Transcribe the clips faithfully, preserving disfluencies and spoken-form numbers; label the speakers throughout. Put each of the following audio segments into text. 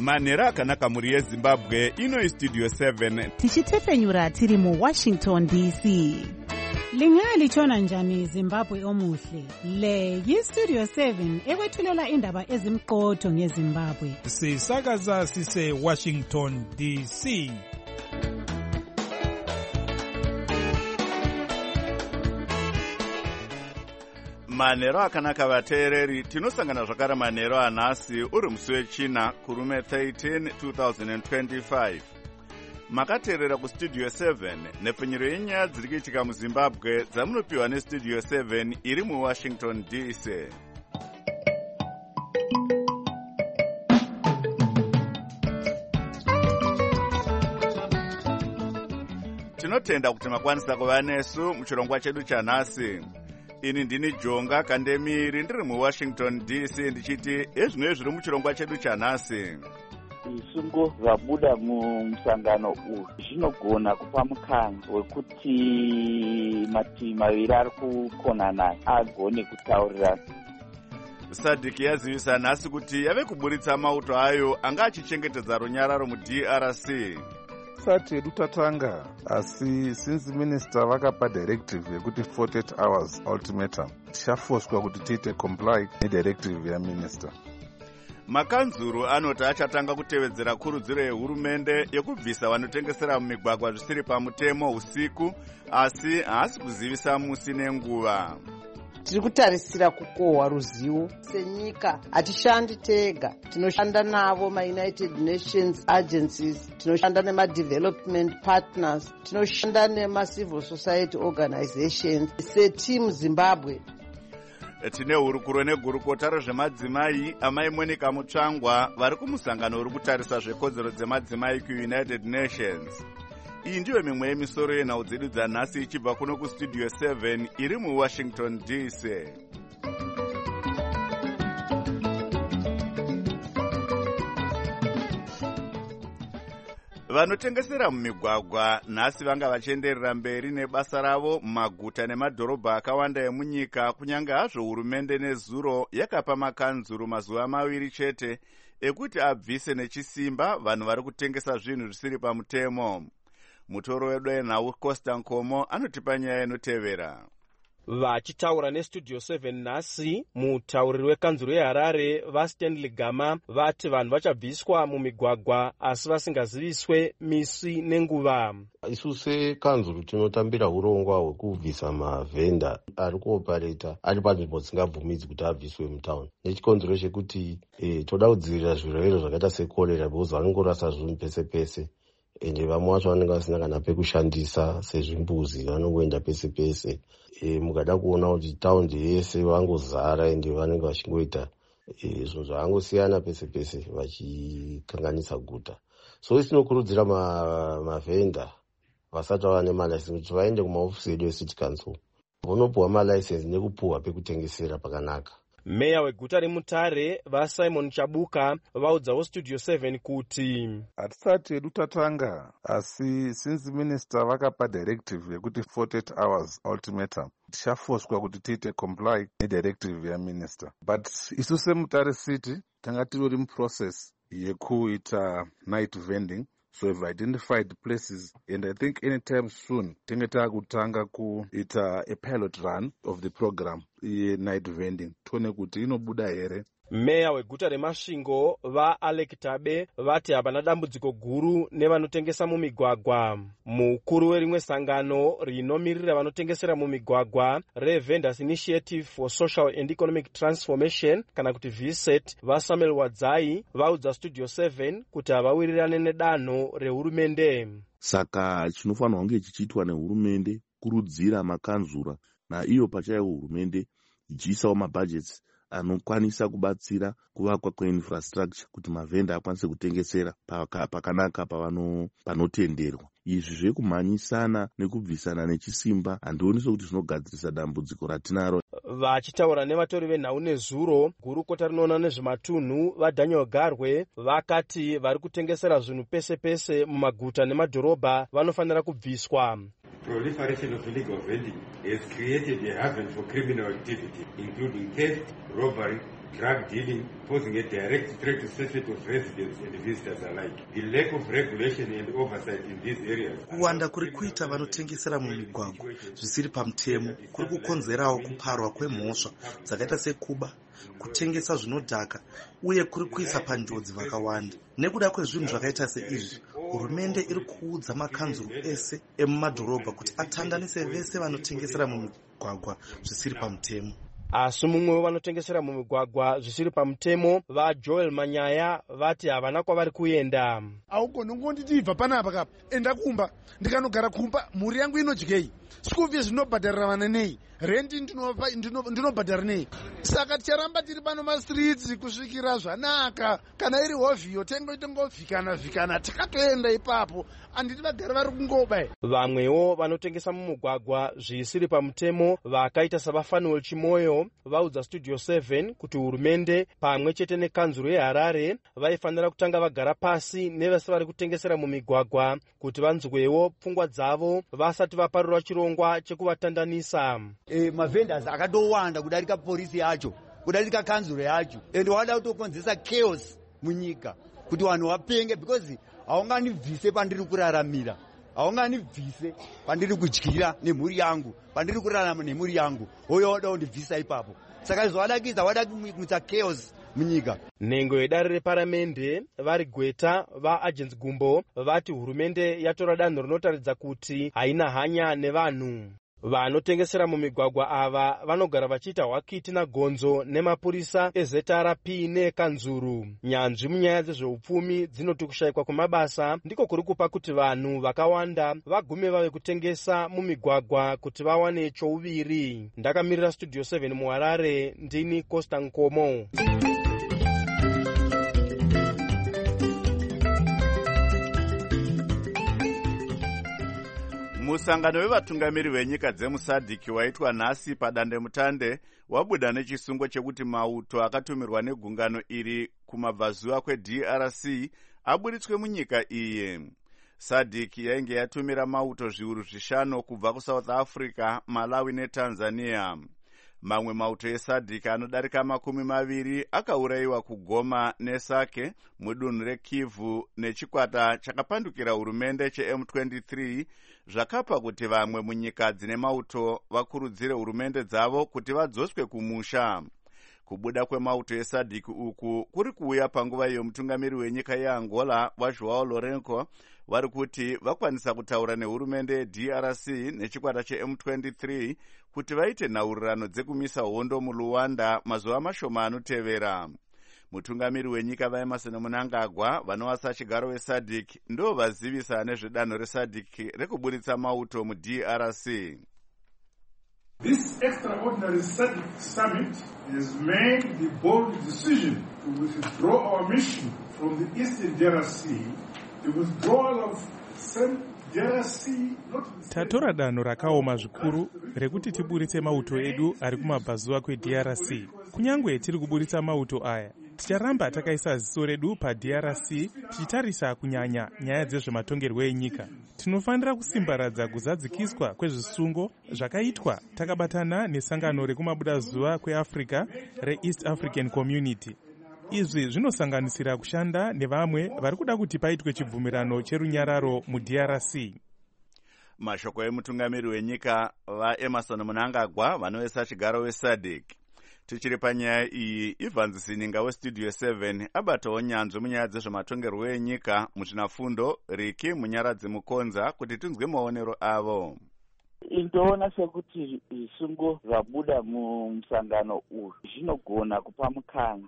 Speaker 1: manhero akanaka mhuri yezimbabwe. Ino istudio seven
Speaker 2: tichitefenyura tiri muwashington D C.
Speaker 3: Lingalitshona njani Zimbabwe omuhle? Le yistudio seven ekwethulela indaba ezimqotho ngeZimbabwe.
Speaker 4: Sisakaza sise Washington D C.
Speaker 1: manhero akanaka vateereri. Tinosangana zvakare manhero anhasi uri musi wechina kurume thirteen two thousand twenty-five. Makateerera kustudio seven nepfenyuro yenyaya dziri kuitika muzimbabwe dzamunopiwa nestudio seven iri muwashington D C. Tinotenda kuti makwanisa kuva nesu muchirongwa chedu chanhasi. Ini ndini Jonga Kandemiri ndiri muwashington D C ndichiti ezvino zviri muchirongwa chedu chanhasi.
Speaker 5: Zvisungo zvabuda mumusangano uyu zvinogona kupa mukana wekuti mativi maviri ari kukonana agone kutaurirana.
Speaker 1: Sadiki yazivisa nhasi kuti yave kuburitsa mauto ayo anga achichengetedza runyararo mu-D R C.
Speaker 6: Sati yedu tatanga, asi since minister vakapa directive yekuti forty-eight hours ultimatum, tichafoswa kuti tiite comply nedirective yaminister.
Speaker 1: Makanzuru anoti achatanga kutevedzera kurudziro yehurumende yekubvisa vanotengesera mumigwagwa zvisiri pamutemo usiku, asi haasi kuzivisa musi nenguva.
Speaker 7: Tiri kutarisira kukohwa ruzivo senyika. Hatishandi tega, tinoshanda navo ma-United Nations agencies, tinoshanda nema-development partners, tinoshanda nema-civil society organizations. Setimu Zimbabwe
Speaker 1: tine hurukuro negurukota rezvemadzimai amai Monica Mutsvangwa vari kumusangano uri kutarisa zvekodzero dzemadzimai kuUnited Nations. Iyi ndiyo mimwe yemisoro yenhau dzedu dzanhasi ichibva kuno kustudio seven iri muwashington D C. Vanotengesera mumigwagwa nhasi vanga vachienderera mberi nebasa ravo mumaguta nemadhorobha akawanda emunyika, kunyange hazvo hurumende nezuro yakapa makanzuru mazuva maviri chete ekuti abvise nechisimba vanhu vari kutengesa zvinhu zvisiri pamutemo. Mutoro wedu enhau Costa Nkomo anotipa nyaya inotevera.
Speaker 8: Vachitaura nestudio seven nhasi, mutauriri wekanzuru yeHarare vaStanley Gama vati vanhu vachabviswa mumigwagwa asi vasingaziviswe misi nenguva.
Speaker 9: Isu sekanzuru tinotambira urongwa hwekubvisa mavhenda ari kuopareta ari panzvimbo dzisingabvumidzi kuti abviswe mutauni. Nechikonzero chekuti e, toda kudzivirira zvirwere zvakaita sekorera because vanongorasa zvinhu pese pese. Ende vamwe vacho vanenge vasina kana pekushandisa sezvimbuzi, vanongoenda pese pese. E, mukada kuona kuti taundi yese vangozara ende vanenge vachingoita e, zvinhu zvavangosiyana pese pese vachikanganisa guta. So isi tinokurudzira mavhenda vasati vava nemalicense kuti vaende kumaofisi edu eCity Council vonopuhwa malicense nekupuhwa pekutengesera pakanaka.
Speaker 8: Meya weguta reMutare vaSimon Chabuka vaudzawo studio seven kuti
Speaker 6: hatisati yedu tatanga, asi since minister vakapa directive yekuti forty-eight hours ultimatum, tichafoswa kuti tiite comply nedirective yaminister. But isu seMutare City tanga tirori muprocess yekuita night vending. So we've identified places, and I think anytime soon, tinge taakutanga kuita a pilot run of the program, night vending. Tuone kuti inobuda here.
Speaker 8: Meya weguta reMasvingo vaAlec Tabe vati hapana dambudziko guru nevanotengesa mumigwagwa. Mukuru werimwe sangano rinomirira vanotengesera mumigwagwa reVendors Initiative for Social and Economic Transformation kana kuti V S E T vaSamuel Wadzai vaudza studio seven kuti havawirirane nedanho rehurumende.
Speaker 10: Saka chinofanirwa kunge chichiitwa nehurumende kurudzira makanzura naiyo pachayo hurumende ichiisawo mabudgets anokwanisa kubatsira kuvakwa kweinfrastructure kuti mavhenda akwanise kutengesera pakanaka pavano panotenderwa. Izvi zvekumhanyisana nekubvisana nechisimba handioni sokuti zvinogadzirisa dambudziko ratinaro.
Speaker 8: Vachitaura nevatori venhau nezuro, gurukota rinoona nezvematunhu vaDaniel Garwe vakati vari kutengesera zvinhu pese pese mumaguta nemadhorobha vanofanira kubviswa.
Speaker 11: Proliferation of illegal vending has created a haven for criminal activity, including theft, robbery, drug dealing, posing a direct threat to safety of residents and visitors alike. The lack of regulation and oversight in these areas.
Speaker 12: Kuwanda kuri kuita vanotengesera mumigwagwa zvisiri pamutemo kuri kukonzerawo kuparwa kwemhosva dzakaita sekuba, kutengesa zvinodhaka uye kuri kuisa panjodzi vakawanda. Nekuda kwezvinhu zvakaita seizvi, hurumende iri kuudza makanzuru ese emumadhorobha kuti atandanise vese vanotengesera mumigwagwa zvisiri pamutemo.
Speaker 8: Asi mumwe wevanotengesera mumigwagwa zvisiri pamutemo vaJoel Manyaya vati havana kwavari kuenda.
Speaker 13: Augoni ngonditibva panapa kapa enda kumba ndikanogara kumba mhuri yangu inodyei, school fees ndinobhadharira vana nei, rent ndinopa ndinobhadhara nei. Saka ticharamba tiri pano mastreets kusvikira zvanaka. Kana iri hovhiyo tengo tengovhikana vhikana takatoenda ipapo, anditi vagari vari kungoba.
Speaker 8: Vamwewo vanotengesa mumugwagwa zvisiri pamutemo vakaita saVafanuel Chimoyo vaudza Studio seven kuti hurumende pamwe chete nekanzuro yeHarare vaifanira kutanga vagara pasi nevese vari kutengesera mumigwagwa kuti vanzwewo pfungwa dzavo vasati vaparura chirongwa chekuvatandanisa.
Speaker 14: E, mavendors akatowanda kudarika polisi yacho, kudarika kanzuro yacho, ende wada kutokonzesa chaos munyika kuti vanhu vapenge, because haunganibvise pandiri kuraramira, haunganibvise pandiri kudyira nemhuri yangu, pandiri kurarama nemhuri yangu, hoyo wada kundibvisa ipapo. Saka zvawadakiza wada kumutsa chaos munyika.
Speaker 8: Nhengo yedare reparamende vari Gweta vaAgents Gumbo vati hurumende yatora danho rinotaridza kuti haina hanya nevanhu. Vanotengesera mumigwagwa ava vanogara vachiita hwakiti nagonzo nemapurisa eZ R P nekanzuru. Nyanzvi munyaya dzezveupfumi dzinoti kushayikwa kwemabasa ndiko kuri kupa kuti vanhu vakawanda vagume vave kutengesa mumigwagwa kuti vawane chouviri. Ndakamirira Studio seven muHarare, ndini Costa Nkomo.
Speaker 1: Musangano wevatungamiri venyika dzemusadhiki waitwa nhasi padandemutande wabuda nechisungo chekuti mauto akatumirwa negungano iri kumabvazuva kweD R C aburitswe munyika iyi. Sadhiki yainge yatumira mauto zviuru zvishanu kubva kuSouth Africa, Malawi neTanzania. Mamwe mauto esadhiki anodarika makumi maviri akaurayiwa kuGoma neSake mudunhu reKivu nechikwata chakapandukira hurumende cheM twenty-three zvakapa kuti vamwe munyika dzine mauto vakurudzire hurumende dzavo kuti vadzoswe kumusha. Kubuda kwemauto esadhiki uku kuri kuuya panguva iyo mutungamiri wenyika yeAngola vaJoao Lourenco vari kuti vakwanisa kutaura nehurumende yeD R C nechikwata cheM twenty-three kuti vaite nhaurirano dzekumisa hondo muLuanda mazuva mashoma anotevera. Mutungamiri wenyika vaEmmerson Mnangagwa vanowasa chigaro wesadhiki ndo vazivisa nezvedanho resadhiki rekuburitsa mauto muD R C.
Speaker 15: This extraordinary SADC summit has made the bold decision to withdraw our mission from the Eastern D R C. The withdrawal of D R C not
Speaker 4: tatora danho rakaoma zvikuru rekuti tiburitse mauto edu ari kumabvazuva kweD R C. Kunyangwe tiri kuburitsa mauto aya, ticharamba takaisa ziso redu paD R C tichitarisa kunyanya nyaya dzezvematongerwo enyika. Tinofanira kusimbaradza kuzadzikiswa kwezvisungo zvakaitwa takabatana nesangano rekumabudazuva kweAfrica reEast African Community. Izvi zvinosanganisira kushanda nevamwe vari kuda kuti paitwe chibvumirano cherunyararo muD R C.
Speaker 1: Mashoko emutungamiri wenyika vaEmmerson Mnangagwa vanovesa chigaro wesadhiki. Tichiri panyaya iyi, Ivan Sininga weStudio seven abatawo nyanzvi munyaya dzezvematongerwo enyika muzvinafundo Riki Munyaradzi Mukonza kuti tinzwe maonero avo.
Speaker 5: Indoona sekuti zvisungo zvabuda mumusangano uyu zvinogona kupa mukana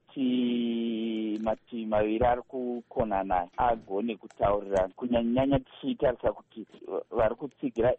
Speaker 5: wekuti mativi maviri ari kukonana agone kutaurirana, kunyanyanya tichitarisa kuti vari kutsigira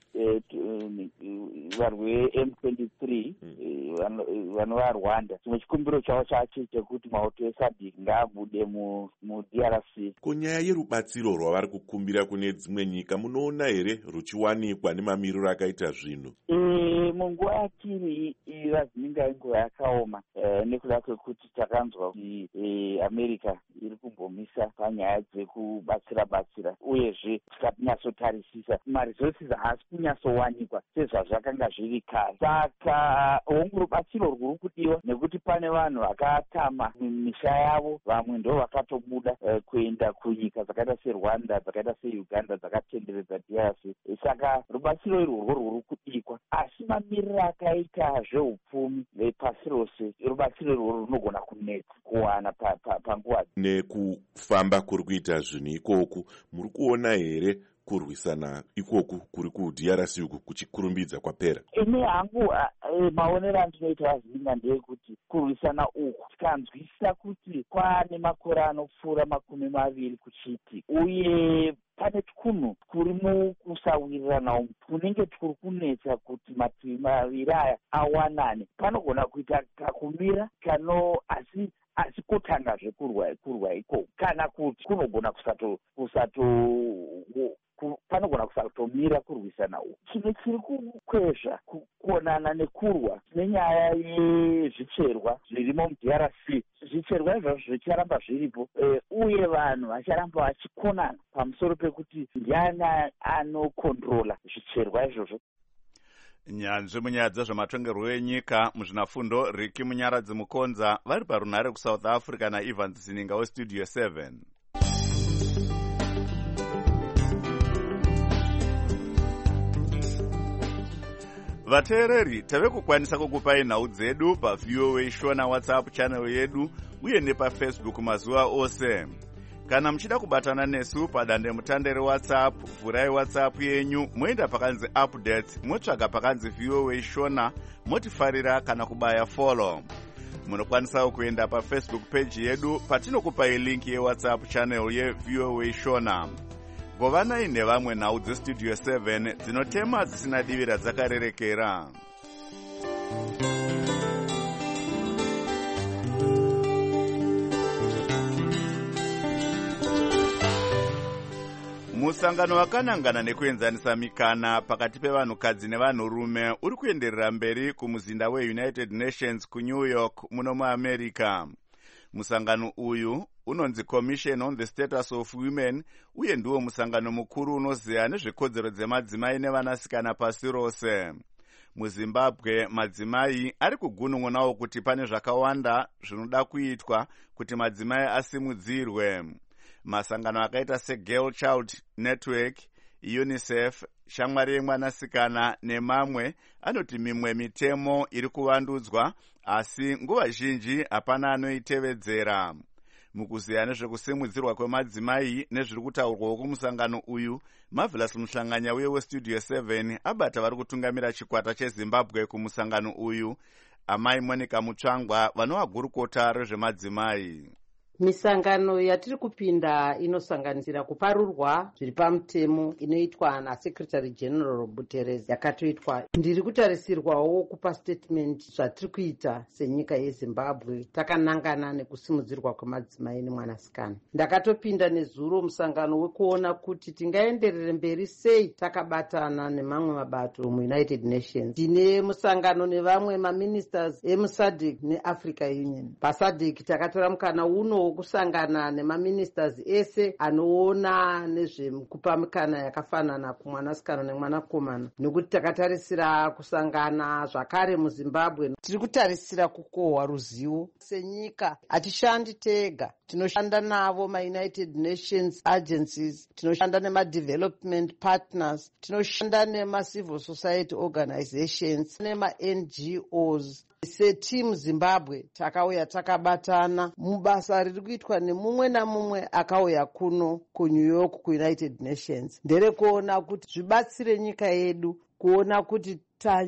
Speaker 5: vanhu veM twenty-three vanova Rwanda. Chimwe chikumbiro chavo chacho chekuti mauto esadhiki ngaabude muD R C.
Speaker 10: Kunyaya yerubatsiro rwavari kukumbira kune dzimwe nyika munoona here ruchiwanikwa nemamiriro akaita zvinhu?
Speaker 5: E, munguva yatiri irazininga inguva yakaoma. uh, nekuda kwekuti takanzwa kuti uh, america iri kumbomisa panyaya dzekubatsira batsira uyezve tikanyatsotarisisa maresources haasi kunyatsowanikwa sezvazvakanga zviri kare. Saka hongu rubatsiro rwuri kudiwa nekuti pane vanhu vakatama misha yavo, vamwe ndo vakatobuda uh, kuenda kunyika dzakaita serwanda, dzakaita seuganda dzakatenderedza D R C. Saka rubatsiro irworwo rwuri kudikwa, asi mamiriro akaita zveupfumi pasi rose rubatsiro irworwo runogona kunetsa kuwana panguva pa, pa
Speaker 16: nekufamba kuri kuita zvinhu ikoku. Muri kuona here kurwisana ikoku kuri ku-D R C uku kuchikurumbidza kwapera?
Speaker 5: Ine hangu maonero andinoita azinga ndeyekuti kurwisana uku tikanzwisisa kuti kwaane makore anopfuura makumi maviri kuchiti, uye pane twunhu turi mukusawirirana umu tunenge turi kunetsa kuti mativi maviri aya awanane. Panogona kuita kakumira kano asi asi kutanga zvekurwa kurwa ikoko, kana kuti kunogona kusato kusato panogona kusatomira kurwisana uku. Chimwe chiri kukwezva kuonana nekurwa nenyaya yezvicherwa zvirimo mu-D R C. Zvicherwa izvozvo zvicharamba zviripo, e, uye vanhu vacharamba vachikonana pamusoro pekuti ndiani anokontrola zvicherwa izvozvo.
Speaker 1: Nyanzvi munyaya dzezvematongerwo enyika muzvinafundo Riki Munyaradzi Mukonza vari parunhare kuSouth Africa naEvans Zininga weStudio seven. Vateereri, tave kukwanisa kukupai nhau dzedu paV O A Shona WhatsApp channel yedu uye nepafacebook mazuva ose. Kana muchida kubatana nesu padande mutande reWhatsApp, vhurai WhatsApp yenyu, moenda pakanzi updates, motsvaga pakanzi V O A Shona, motifarira kana kubaya follow. Munokwanisa kuenda pafacebook page yedu patinokupai link yeWhatsApp channel yeV O A Shona. Govanai nevamwe nhau dzeStudio seven dzinotema dzisina divira dzakarerekera. Musangano wakanangana nekuenzanisa mikana pakati pevanhukadzi nevanhurume uri kuenderera mberi kumuzinda weUnited Nations kuNew York muno muAmerica. Musangano uyu unonzi Commission on the Status of Women uye ndiwo musangano mukuru unoziya nezvekodzero dzemadzimai nevanasikana pasi rose. MuZimbabwe madzimai ari kugunun'unawo kuti pane zvakawanda zvinoda kuitwa kuti madzimai asimudzirwe. Masangano akaita seGirl Child Network, UNICEF, Shamwari yemwanasikana nemamwe anoti mimwe mitemo iri kuvandudzwa asi nguva zhinji hapana anoitevedzera. Mukuziya nezvekusimudzirwa kwemadzimai nezviri kutaurwawo kumusangano uyu, Marvelous Muhlanganya uye weStudio seven abata vari kutungamira chikwata cheZimbabwe kumusangano uyu, amai Monica Mutsvangwa vanova gurukota rezvemadzimai.
Speaker 7: Misangano yatiri kupinda inosanganisira kuparurwa zviri pamutemo inoitwa naSecretary General Guterres yakatoitwa. Ndiri kutarisirwawo kupa statement zvatiri kuita senyika yeZimbabwe takanangana nekusimudzirwa kwemadzimai nemwanasikana. Ndakatopinda nezuro musangano wekuona kuti tingaenderere mberi sei takabatana nemamwe mabato muUnited Nations. Tine musangano nevamwe maministers emuSADC neAfrica Union. PaSADC takatora mukana uno kusangana nemaministers ese anoona nezvekupa mikana yakafanana kumwanasikana nemwanakomana, nekuti takatarisira kusangana zvakare muZimbabwe. Tiri kutarisira kukohwa ruzivo senyika. Hatishandi tega, tinoshanda navo maUnited Nations agencies, tinoshanda nemadevelopment partners, tinoshanda nemacivil society organizations nemaN G Os. Setimu Zimbabwe takauya takabatana mubasa riri kuitwa nemumwe namumwe akauya kuno kuNew York kuUnited Nations, nderekuona kuti zvibatsire nyika yedu kuona kuti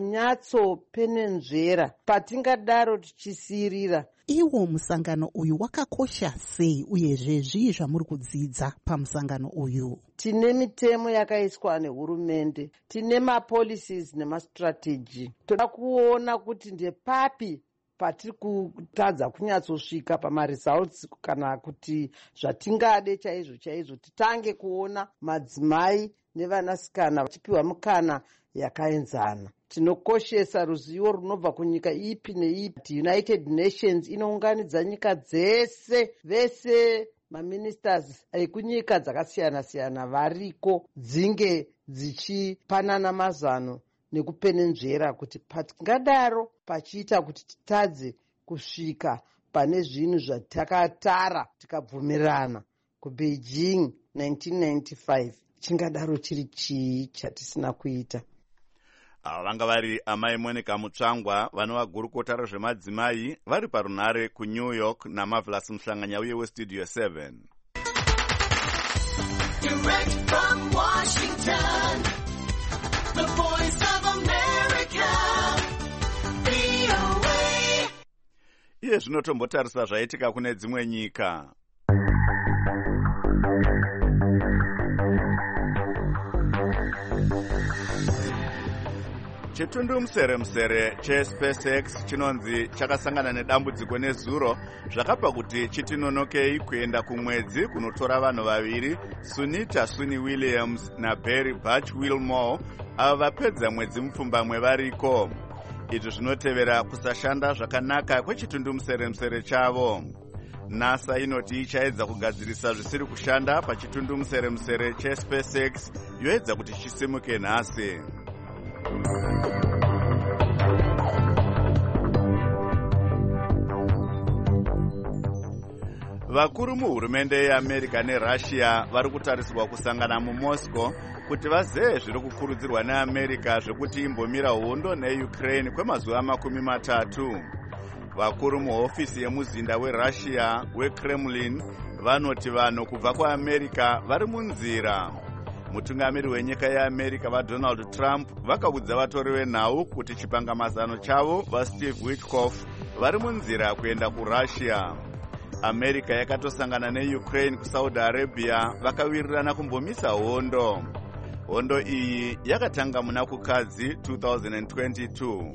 Speaker 7: tanyatsopenenzvera patingadaro tichisirira.
Speaker 2: Iwo musangano uyu wakakosha sei uyezve zvii zvamuri kudzidza pamusangano uyu?
Speaker 7: Tine mitemo yakaiswa nehurumende, tine mapolicies nemastrategy. Toda kuona kuti ndepapi patiri kutadza kunyatsosvika pamaresults, kana kuti zvatingade chaizvo chaizvo titange kuona madzimai nevanasikana vachipiwa mukana yakaenzana. tinokoshesa ruzivo runobva kunyika ipi neipi. United Nations inounganidza nyika dzese, vese maministers ekunyika dzakasiyana-siyana variko dzinge dzichipanana mazano nekupenenzvera kuti patingadaro pachiita kuti titadze kusvika pane zvinhu zvatakatara tikabvumirana kubeijing nineteen ninety-five chingadaro chiri chii chatisina kuita.
Speaker 1: Ava vanga vari amai Monica Mutsvangwa vanova gurukota rezvemadzimai vari parunhare kuNew York naMarvelous Muhlanganya uye weStudio seven.
Speaker 17: Direct from Washington, the voice of America, V O A.
Speaker 1: Iye zvinotombotarisa zvaitika kune dzimwe nyika. Chitundu musere musere cheSpaceX chinonzi chakasangana nedambudziko nezuro zvakapa kuti chitinonokei kuenda kumwedzi kunotora vanhu vaviri, Sunita Suni Williams naBarry Butch Wilmore, ava vapedza mwedzi mupfumbamwe variko. Izvi zvinotevera kusashanda zvakanaka kwechitundu musere musere chavo. NASA inoti ichaedza kugadzirisa zvisiri kushanda pachitundu musere musere cheSpaceX yoedza kuti chisimuke nhasi. Vakuru muhurumende yeAmerica neRussia vari kutarisirwa kusangana muMoscow kuti vazeye zviri kukurudzirwa neAmerica zvekuti imbomira hondo neUkraine kwemazuva makumi matatu. Vakuru muhofisi yemuzinda weRussia weKremlin vanoti vanhu kubva kuAmerica vari munzira. Mutungamiri wenyika yeAmerica vaDonald Trump vakaudza vatori venhau kuti chipangamazano chavo vaSteve Witkoff vari munzira kuenda kuRussia. America yakatosangana neUkraine kuSaudi Arabia vakawirirana kumbomisa hondo. Hondo iyi yakatanga muna kukadzi two thousand twenty-two.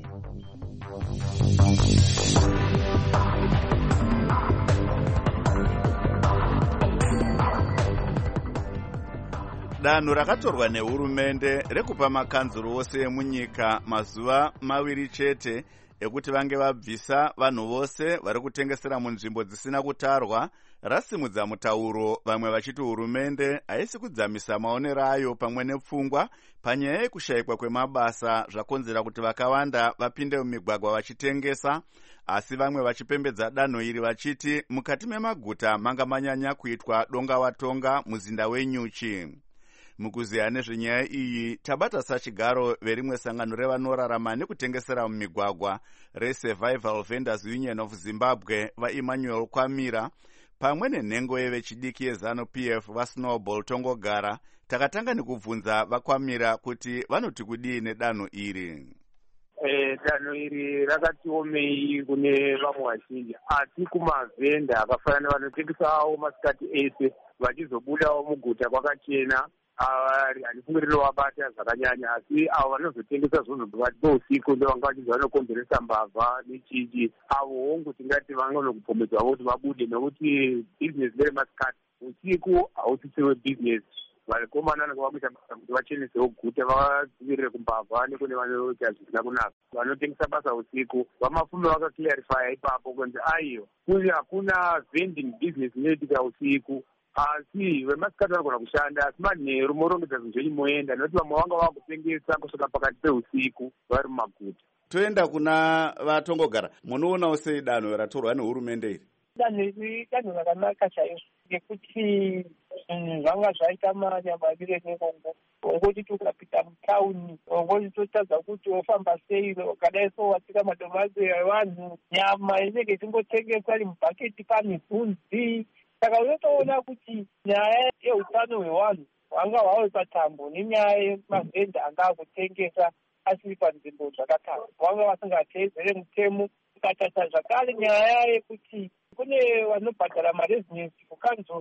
Speaker 1: Danho rakatorwa nehurumende rekupa makanzuro ose emunyika mazuva maviri chete ekuti vange vabvisa vanhu vose vari kutengesera munzvimbo dzisina kutarwa rasimudza mutauro, vamwe vachiti hurumende haisi kudzamisa maonero ayo pamwe nepfungwa panyaya yekushayikwa kwemabasa zvakonzera kuti vakawanda vapinde mumigwagwa vachitengesa, asi vamwe vachipembedza danho iri vachiti mukati memaguta manga manyanya kuitwa donga watonga muzinda wenyuchi. Mukuziya nezvenyaya iyi tabata sachigaro verimwe sangano revanorarama nekutengesera mumigwagwa reSurvival Vendors Union of Zimbabwe vaEmmanuel Kwamira pamwe nenhengo yevechidiki yeZanu-P F vaSnowball Tongogara. Takatanga nekubvunza vaKwamira kuti vanoti kudii nedanho iri.
Speaker 18: Eh, danho iri rakatiomei kune vamwe vazhinji, asi kumavhenda akafanana nevanotengesawo masikati ese vachizobudawo muguta kwakachena avari handifungiriro vabata zvakanyanya, asi avo vanozotengesa zvunhu pakati peusiku ndo vanga vachibva vanokonzeresa mbavha nechiji, avowo ngoti ngati vanganokupomedzwa kuti vabude, nokuti bhizinesi neremasikati usiku hausisiri webhizinesi. Vakomana vanenge basa kuti vachenesewo guta vadzivirire kumbavha nekune vanoita zvisina kunaka. Vanotengesa basa usiku vamafume vakaclarifya ipapo kunzi aiyo kuri hakuna vending business inoitika usiku, asi vemasikati vanogona kushanda, asi manheru morongedza zvinhu zvenyu moenda, nokuti vamwe vanga vakutengesa kusvika pakati peusiku vari mumaguta.
Speaker 1: Toenda kuna vatongogara, munoonawo sei danho ratorwa nehurumende iri?
Speaker 19: Danho iri danho rakanaka chaizvo, ngekuti zvinhu zvanga zvaita manyamavire nekongo, ongoti tukapita mutauni, ongoti totadza kuti wofamba sei, kadai so watsika madomasi evanhu, nyama inenge ichingotengesa ari mubhaketi pamibvunzi. Saka unotoona kuti nyaya yeutano hwevanhu hwanga hwawe patambo nenyaya yemavhenda anga akutengesa asiri panzvimbo zvakatara, vanga vasingateedzere mutemo. Tikatata zvakare nyaya yekuti kune vanobhadhara marezinensi kukanzuru,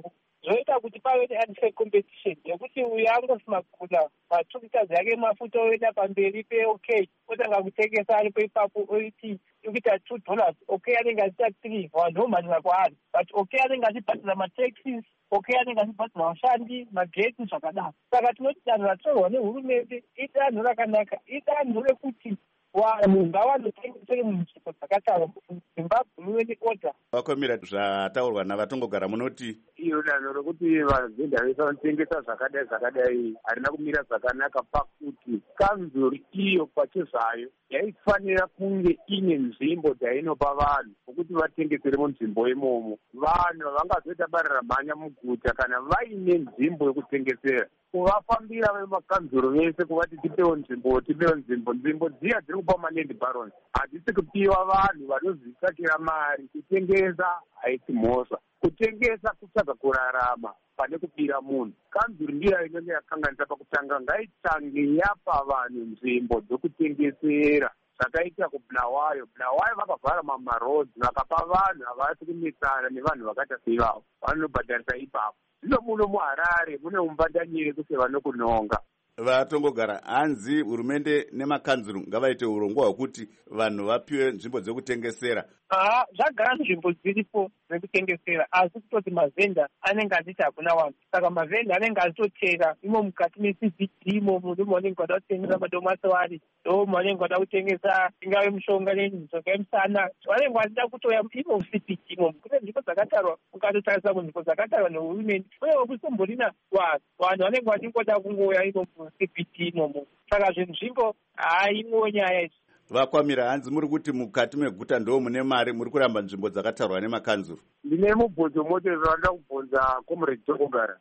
Speaker 19: zvoita kuti pave neunfair competition yekuti uyu angosima kuguna matrukitazi yake emafuta oenda pamberi peok otanga kutengesa aripo ipapo oiti ikuita two dollars ok anenge achiita three vanhu vomhanyira kwaari but ok anenge achibhadhira mataxis ok anenge achibhadhira vashandi magetsi zvakadaro. Saka tinoti danho ratorwa nehurumende idanho rakanaka, idanho rekuti vanhu ngavanotengesere munzvimbo dzakatarwa muzimbabwe muve neorder.
Speaker 1: Vakomira zvataurwa navatongogara munoti
Speaker 18: iyo danho rokuti vazenda vese vanotengesa zvakadai zvakadai harina kumira zvakanaka pakuti kanzuri iyo pachezvayo yaifanira kunge ine nzvimbo dzainopa vanhu vokuti vatengesere munzvimbo imomo. Vanhu vangazoita barira mhanya muguta kana vaine nzvimbo yekutengesera. Kuvafambira vemakanzuro vese kuvati tipewo nzvimbo tipewo nzvimbo nzvimbo dziya dziri kupermanent barons hadzisi kupiwa vanhu vanozvitsvakira mari. Kutengesa haisi mhosva, kutengesa kutsvaga kurarama pane kupira munhu. Kanzuri ndiyo inenge yakanganisa pakutanga ngaitange yapa vanhu nzvimbo dzokutengesera zvakaita kubulawayo. Bulawayo vakavhara mamarodzi vakapa vanhu havasi kunetsana nevanhu vakaita seivavo vanobhadharisa ipapo. Zvino muno muHarare mune umbandanyire kuti vanokunonga.
Speaker 1: Vatongogara hanzi hurumende nemakanzuru ngavaite urongwa hwekuti vanhu vapiwe nzvimbo dzekutengesera.
Speaker 19: Aha, zvagara nzvimbo dziripo dzekutengesera asi kutoti mavhenda anenge achiti hakuna vanhu. Saka mavhenda anenge achitotera imo mukati meC B D imomo ndimo vanenge vada kutengesa madomasi ndo vanenge vada kutengesa ingave mushonga nemishonga yemusana. Vanenge vachida kutoya imo muC B D imomo. Kune nzvimbo dzakatarwa ukatotarisa kunzvimbo dzakatarwa nehurumende uye kusomborina vanhu vanhu vanenge vachingoda kungoya imo muC B D imomo. Saka zvinzvimbo haimwo nyaya idzi.
Speaker 1: Vakwamira hanzi muri kuti mukati meguta ndo mune mari muri kuramba nzvimbo dzakatarwa nemakanzuru.
Speaker 18: Ndine mubvunzo mote zvanda kubvunza comrade Tongogara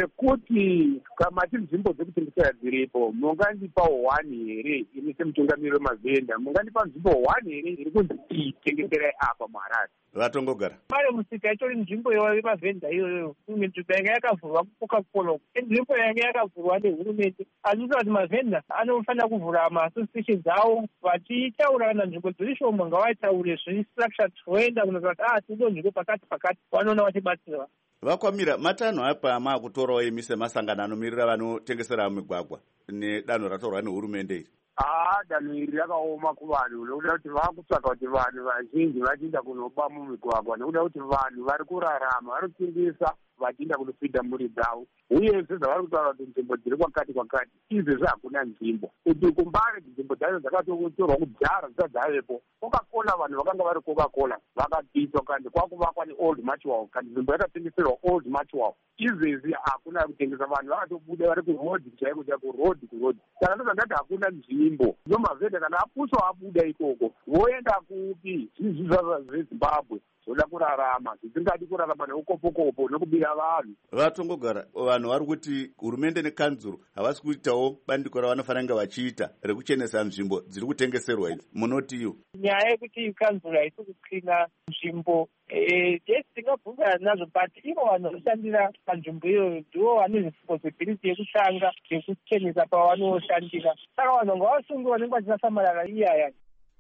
Speaker 18: wekuti kamati nzvimbo dzekutengesera dziripo mungandipawo one here ini semutungamiriri wemavhenda mungandipa nzvimbo one here iri kunzi itengeserai apa muHarare.
Speaker 1: Vatongogara
Speaker 19: mare musika itori nzvimbo yemavhenda iyoyo imwe nzvimbo yanga yakavhurwa kuCoca-Cola nzvimbo yanga yakavhurwa nehurumende. Hazvisi kuti mavhenda anofanira kuvhura maasociations awo vachitaura kana nzvimbo dziri shoma ngavataure zvistructure toenda kunoti ah tido nzvimbo pakati pakati vanoona vachibatsira.
Speaker 1: Vakwamira matanho apa maakutorawo imi semasangano anomirira vanotengesera mumigwagwa nedanho ratorwa nehurumende iri.
Speaker 18: Ah, danho iri rakaoma kuvanhu nekuda kuti vakutsvaga kuti vanhu vazhinji vachiinda kunoba mumigwagwa nekuda kuti vanhu vari kurarama vari kutengesa vachiinda kunopinda mhuri dzavo uyezve zvavari kutaura kuti nzvimbo dziri kwakati kwakati izvezvi hakuna nzvimbo kuti kumbare nzvimbo dzacho dzakatotorwa kudhara dzisati dzavepo. Coca-Cola vanhu vakanga vari Coca-Cola vakabviswa kandi kwakuvakwa neold Matchwell kandi nzvimbo yakatengeserwa old Matchwell izvezvi hakuna kutengesa. Vanhu vakatobuda vari kurodhi chaiko chaiko rodhi kurodhi. Saka ndozvandati hakuna nzvimbo ndo mavhenda kana apuswa abuda ikoko voenda kupi zvizvi zveZimbabwe zvoda kurarama zvisingadi kurarama neukopokopo nekubira vanhu.
Speaker 1: Vatongogara vanhu vari kuti hurumende nekanzuru havasi kuitawo bandiko ravanofanira kunge vachiita rekuchenesa nzvimbo dziri kutengeserwa idzi. Munotiyo
Speaker 19: nyaya yekuti kanzuru haisi kucleana nzvimbo tesi tingabvunzana nazvo but ivo vanhu vanoshandira panzvimbo iyoyo ndivo vane responsibility yekutanga yekuchenesa pavanoshandira. Saka vanhu ngavasunge vanenge vachinasamarara iyaya.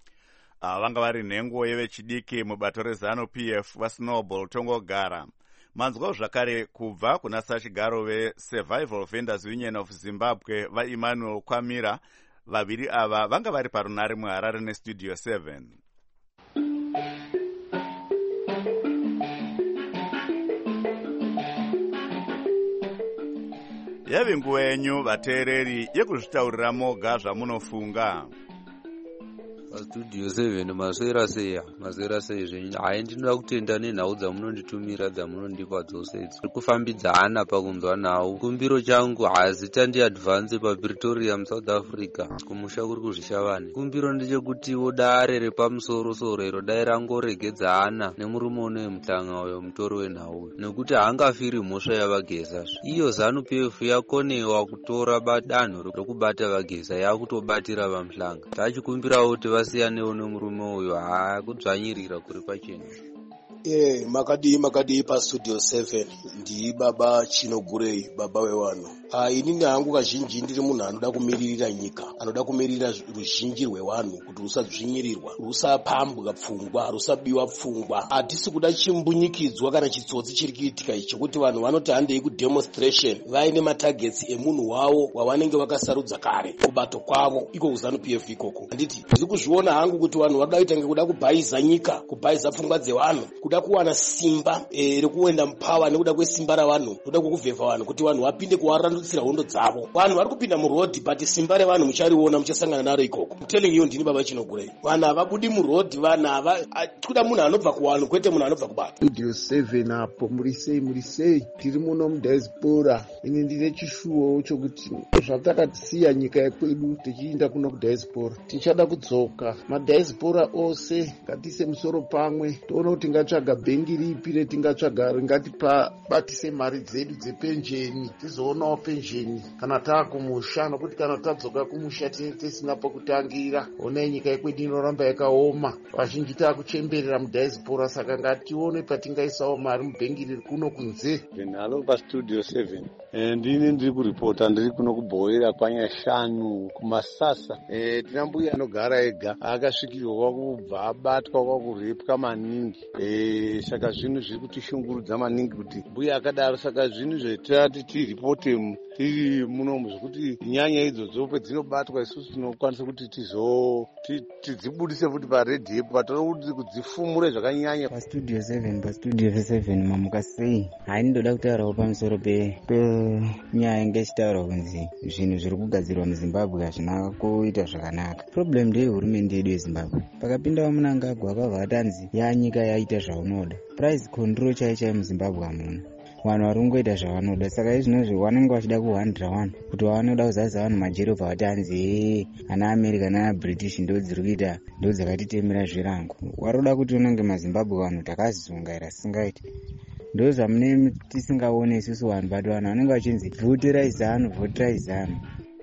Speaker 1: Vanga vari nhengo yevechidiki mubato rezanu P F vaSnowball Tongogara. Manzwawo zvakare kubva kuna sachigaro veSurvival Vendors Union of Zimbabwe vaEmmanuel Kwamira. Vaviri ava vanga vari parunare muHarare neStudio seven. Yave nguva yenyu vateereri yekuzvitaurira moga zvamunofunga.
Speaker 20: Studio seven maswera seya maswera sei zvenyu hai ndinoda kutenda nenhau dzamunonditumira dzamunondipa dzose idzi kufambidzana pakunzwa nhau. Kumbiro changu hazita ndi advance paPretoria muSouth Africa kumusha kuri kuzvishavane. Kumbiro ndechekutiwo dare repamusoro soro iro dai rangoregedzana nemurume uno wemuhlanga uyo mutori wenhau nekuti haangafiri mhosva yavageza. Iyo ZANU P F yakonewa kutora badanho rekubata vageza yakutobatira vamuhlanga. Tachikumbirawo kuti vasiyanewo nemurume uyo hakudzvanyirira kuri pachena.
Speaker 21: Eh, makadi makadi pa studio seven ndi baba Chinogurei, baba wewanhu. Ah, inini hangu kazhinji ndiri munhu anoda kumiririra nyika, anoda kumiririra ruzhinji rwewanhu kuti rusadzvinyirirwa, rusapambwa pfungwa, rusabiwa pfungwa. Hatisi kuda chimbunyikidzwa kana chitsotsi chiri kuitika ichi kuti vanhu vanoti handei kudemonstration vaine matargets emunhu wavo wavanenge vakasarudza kare kubato kwavo iko kuzanu P F ikoko. Handiti ndiri kuzviona hangu kuti vanhu vanoda kuita ngekuda kubhayiza nyika, kubhayiza pfungwa dzevanhu, kuda kuwana simba e, rekuenda mupawa nekuda kwesimba ravanhu, kuda kukuvhevha vanhu kuti vanhu vapinde kuvarandutsira hondo dzavo. Vanhu vari kupinda murodhi but simba revanhu muchariona, muchasangana naro ikoko. I'm telling you, ndini baba Chinogurei. Vanhu havabudi murodhi, vanhu hava kuda munhu anobva kuvanhu kwete munhu anobva kubato.
Speaker 22: Studio seven apo murisei murisei tiri muno mudiaspora. Ine ndine chishuwo chokuti zvatakasiya nyika yekwedu tichienda kuno kudiaspora tichada kudzoka. Madiaspora ose ngatiise musoro pamwe toona kuti tingatsvaga bhengi ripi retingatsvaga ringatipa batise mari dzedu dzepenjeni, tizoonawo penjeni kana taakumusha, nokuti kana tadzoka kumusha tinenge tisina pokutangira. Onai nyika yekwedu inoramba yakaoma, vazhinji taakuchemberera mudiaspora, saka ngatione patingaisawo mari mubhengi riri kuno kunze.
Speaker 23: Halo pastudio seven. Ndini ndiri kuripota, ndiri kuno kubhoera kwanyashanu kumasasa. E, tina mbuya anogara ega akasvikirwa kubva abatwa kwakurepwa maningi. E, saka zvinhu zviri kutishungurudza maningi kuti mbuya akadaro. Saka zvinhu zvetirati tiripote tiri munomu zvekuti nyanya idzodzo pedzinobatwa isusu tinokwanisa kuti tizo tidzibudise futi paredhiyo patoro kuti kudzifumure zvakanyanya.
Speaker 24: Pastudio seven pastudio seven mamuka sei. Hai, ndoda kutaurawo pamusoro pe penyaya inge ichitaurwa kunzi zvinhu zviri kugadzirwa muZimbabwe hazvina kuita zvakanaka. Problem ndeyehurumende yedu yeZimbabwe. Pakapindawo Mnangagwa akabva atanzi yanyika yaita zvaunoda. Price control chai chai muZimbabwe hamuna. Vanhu vari kungoita zvavanoda, saka izvinozvi vanenge vachida kuhandira vanhu kuti vanoda kuzaza vanhu majero pavatanzi ana America nana British ndo dziri kuita ndo dzakatitemera zvirango. Waroda kuti unenge maZimbabwe vanhu takazungaira singaiti. Ndo zvamune tisingaone isusu vanhu, but vanhu vanenge vachinzi voterai zanu voterai zanu.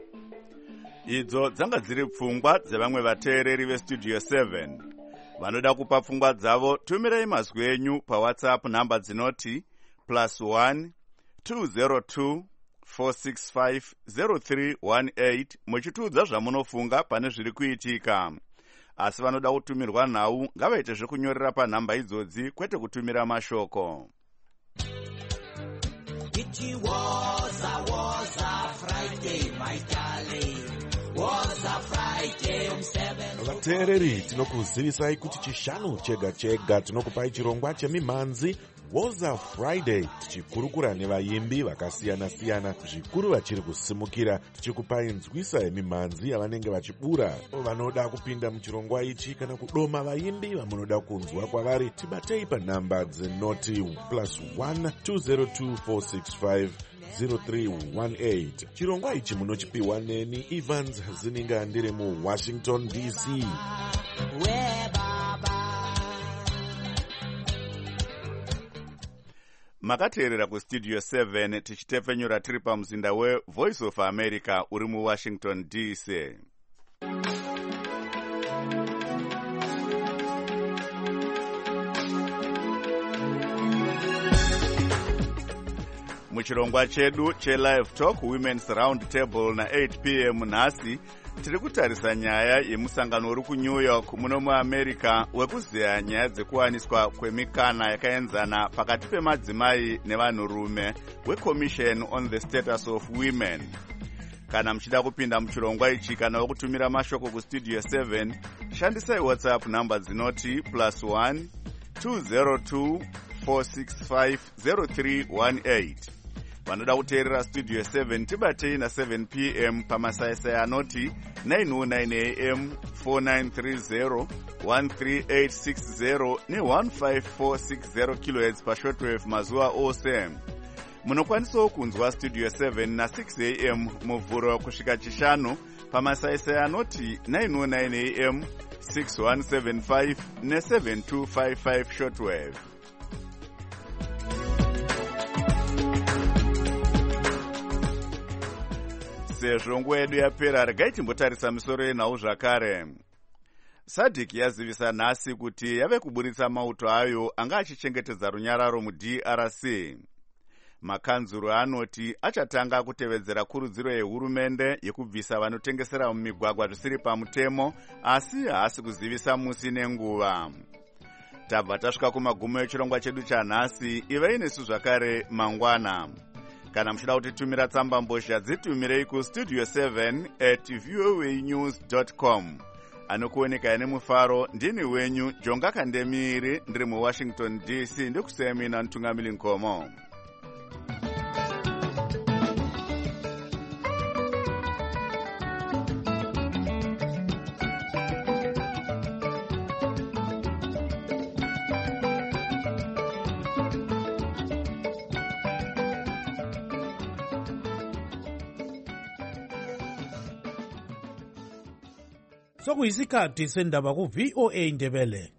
Speaker 1: Idzo dzanga dziri pfungwa dzevamwe vateereri vestudio seven. Vanoda kupa pfungwa dzavo, tumirai mazwi enyu paWhatsApp namba dzinoti plus one two zero two four six five zero three one eight muchitiudza zvamunofunga pane zviri kuitika. Asi vanoda kutumirwa nhau ngavaite zvekunyorera panhamba idzodzi kwete kutumira mashoko.
Speaker 17: It was a was a Friday, my darling. Was a Friday on seven.
Speaker 16: Vateereri, tinokuzivisai kuti chishanu chega chega tinokupai chirongwa chemimhanzi Woza Friday, tichikurukura nevaimbi vakasiyana siyana, zvikuru vachiri kusimukira, tichikupai nzwisa yemimhanzi yavanenge vachibura. Vanoda kupinda muchirongwa ichi kana kudoma vaimbi vamunoda kunzwa kwavari, tibatei panhamba dzenoti plus one two zero two four six five zero three one eight. Chirongwa ichi munochipiwa neni Evans Zininga ndiri muWashington D C.
Speaker 1: Makateerera kustudio seven tichitepfenyura tiri pamuzinda weVoice of America uri muWashington D C. Muchirongwa chedu cheLive Talk Women's Round Table na eight p m nhasi tiri kutarisa nyaya yemusangano uri kuNew York muno muAmerica wekuziya nyaya dzekuwaniswa kwemikana yakaenzana pakati pemadzimai nevanhurume weCommission on the Status of Women. Kana muchida kupinda muchirongwa ichi kana wekutumira mashoko kustudio seven, shandisai WhatsApp namba dzinoti plus one two zero two four six five zero three one eight. Vanoda kuteerera studio seven tibatei na seven p m pamasaisai anoti nine oh nine a m four nine three zero one three eight six zero ne one five four six zero kilohertz pashortwave mazuva ose. Munokwanisawo kunzwa studio seven na six a m muvhuro kusvika chishanu pamasaisai anoti nine oh nine a m six one seven five ne seven two five five shortwave. Sezvo nguva yedu yapera, regai timbotarisa misoro yenhau zvakare. sadc yazivisa nhasi kuti yave kuburitsa mauto ayo anga achichengetedza runyararo mud r c. makanzuru anoti achatanga kutevedzera kurudziro yehurumende yekubvisa vanotengesera mumigwagwa zvisiri pamutemo, asi haasi kuzivisa musi nenguva. Tabva tasvika kumagumo echirongwa chedu chanhasi. Ivei nesu zvakare mangwana. Kana muchida kutitumira tsamba mbozha dzitumirei kustudio seven at voanews dot com. Anokuoneka nemufaro ndini wenyu Jonga Kandemiri, ndiri muWashington D C, ndikusemina Ntungamili Nkomo.
Speaker 3: Sokuyisikhathi sendaba ku V O A Ndebele.